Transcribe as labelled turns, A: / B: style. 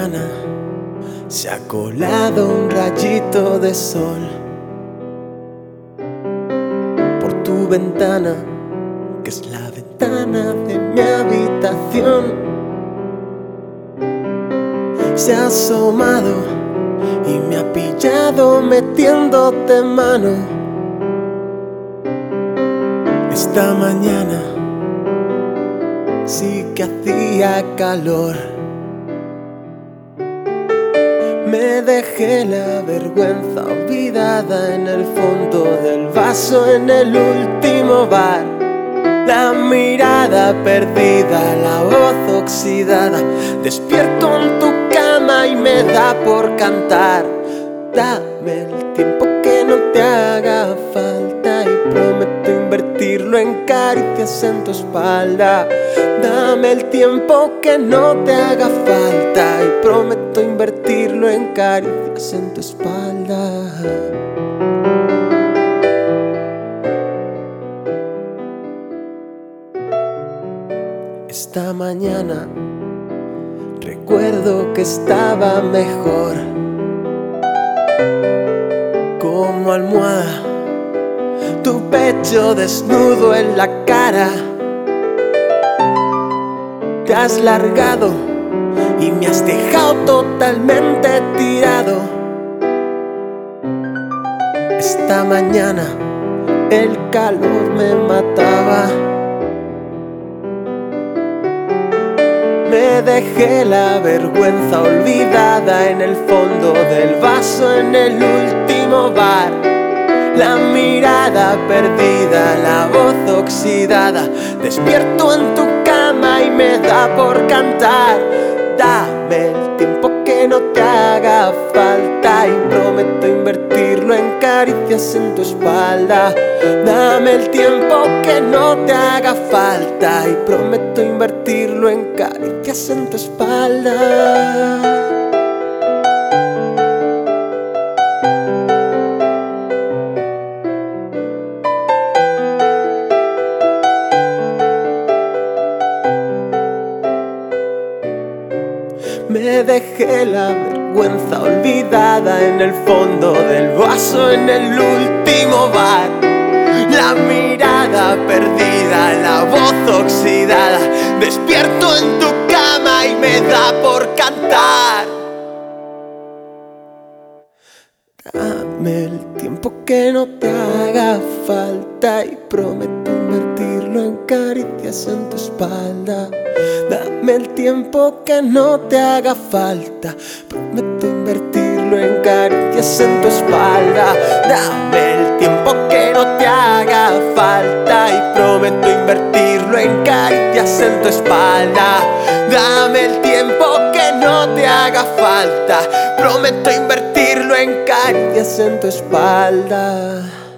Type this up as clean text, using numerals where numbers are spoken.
A: mañana se ha colado un rayito de sol por tu ventana, que es la ventana de mi habitación. Se ha asomado y me ha pillado metiéndote mano. Esta mañana sí que hacía calor. Me dejé la vergüenza olvidada en el fondo del vaso en el último bar. La mirada perdida, la voz oxidada. Despierto en tu cama y me da por cantar. Dame el tiempo que no te haga falta y prometo invertirlo en caricias en tu espalda. Dame el tiempo que no te haga falta y prometo invertirlo en caricias en tu espalda. Esta mañana recuerdo que estaba mejor. Como almohada, tu pecho desnudo en la cara. Te has largado y me has dejado totalmente tirado. Esta mañana el calor me mataba. Me dejé la vergüenza olvidada en el fondo del vaso en el último bar. La mirada perdida, la voz oxidada. Despierto en tu cama y me da por cantar. Dame el tiempo que no te haga falta y prometo invertirlo en caricias en tu espalda. Dame el tiempo que no te haga falta y prometo invertirlo en caricias en tu espalda. Me dejé la vergüenza olvidada en el fondo del vaso en el último bar. La mirada perdida, la voz oxidada. Despierto en tu cama y me da por cantar. Dame el tiempo que no te haga falta y prometo invertirlo en caricias en tu espalda. Dame el tiempo que no te haga falta, prometo invertirlo en caricias en tu espalda. Dame el tiempo que no te haga falta y prometo invertirlo en caricias en tu espalda. Dame el tiempo que no te haga falta, prometo invertirlo en caricias en tu espalda.